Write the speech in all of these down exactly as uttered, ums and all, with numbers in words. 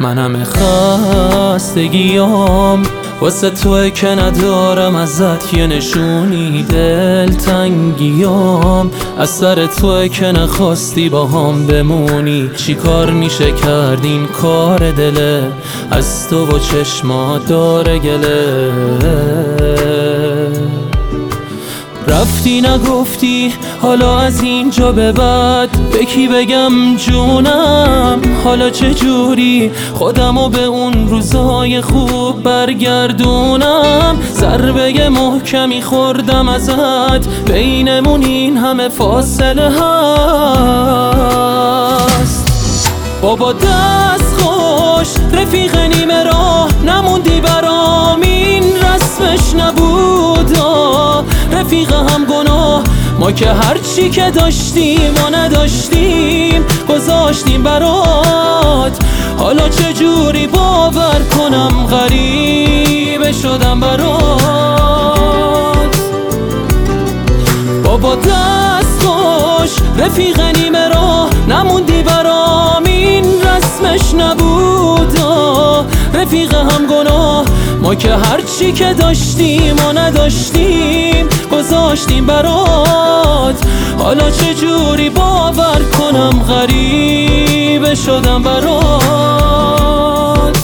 منم خستگیام واسه توی که ندارم ازت یه نشونی، دلتنگیام از سر توی که نخواستی با هم بمونی. چی کار میشه کردین کار دله، از تو و چشما داره گله. رفتی نگفتی حالا از اینجا به بعد به کی بگم جونم؟ حالا چجوری خودمو به اون روزای خوب برگردونم؟ ضربه محکمی خوردم ازت، بینمون این همه فاصله هست. بابا دست خوش رفیق نیمه راه نموندی برام، این رسمش نبود رفیق هم گناه. ما که هرچی که داشتیم و نداشتیم گذاشتیم برات، حالا چجوری باور کنم غریبه شدم برات. بابا دست خوش رفیق نیمه راه نموندی برام، این رسمش نبود رفیق هم گناه. ما که هرچی که داشتیم و نداشتیم گذاشتیم برات، حالا چجوری باور کنم غریبه شدم برات.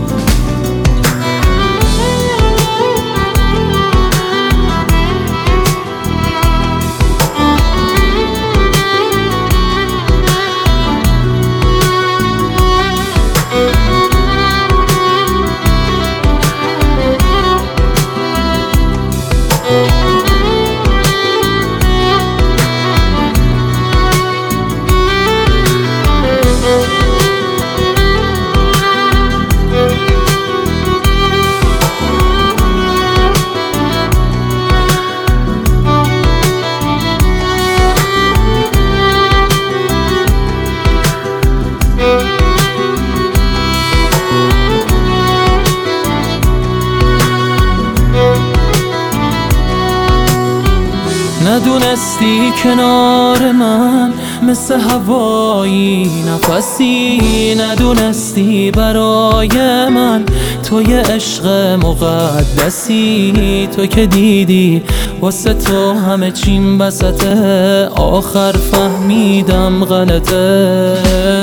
ندونستی کنار من مثل هوایی نفسی، ندونستی برای من تو یه عشق مقدسی. تو که دیدی واسه تو همه چیم بسته، آخر فهمیدم غلطه.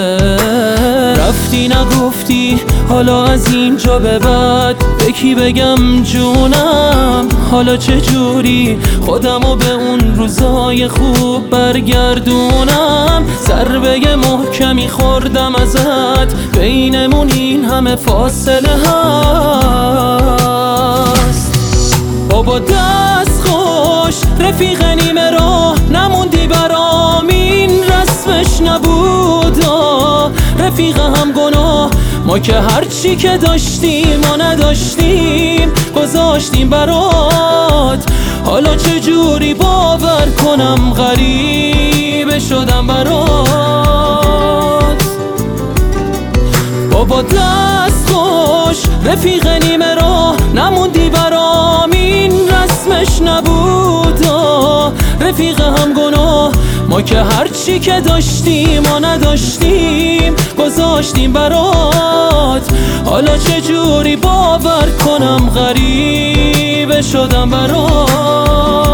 رفتی نگفتی حالا از اینجا به بعد به کی بگم جونم؟ حالا چجوری خودمو به اون روزای خوب برگردونم؟ ضربه محکمی خوردم ازت، بینمون این همه فاصله هست. بابا دست خوش رفیق نیمه راه نموندی برام، این رسمش نبود رفیق هم گناه. ما که هرچی که داشتیم و نداشتیم گذاشتیم برات، حالا چجوری باور کنم غریبه شدم برات. بابا دست خوش رفیق نیمه راه نموندی برام، این رسمش نبود رفیق هم گناه. ما که هرچی که داشتیم و نداشتیم گذاشتیم برات، حالا چجوری باور کنم غریبه شدم برات.